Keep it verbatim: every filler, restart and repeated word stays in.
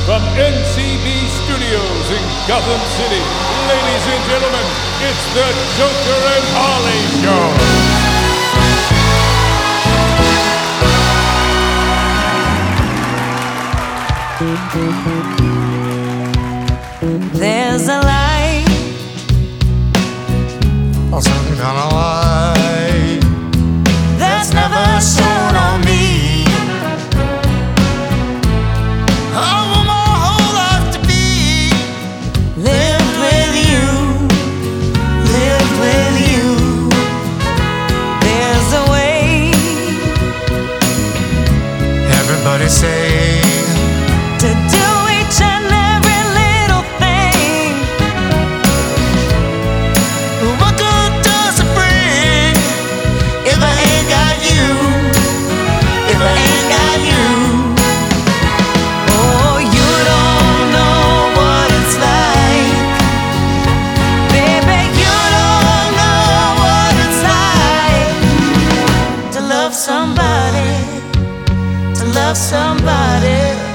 from N C B Studios in Gotham City, ladies and gentlemen, it's the Joker and Harley Show. There's a light, or some kind of light that's never shone on me. I want my whole life to be Lived with you, lived with you. There's a way, everybody say, to do each and every little thing. what good does it bring if I ain't got you, if I ain't got you? Oh, you don't know what it's like, baby, you don't know what it's like to love somebody, to love somebody.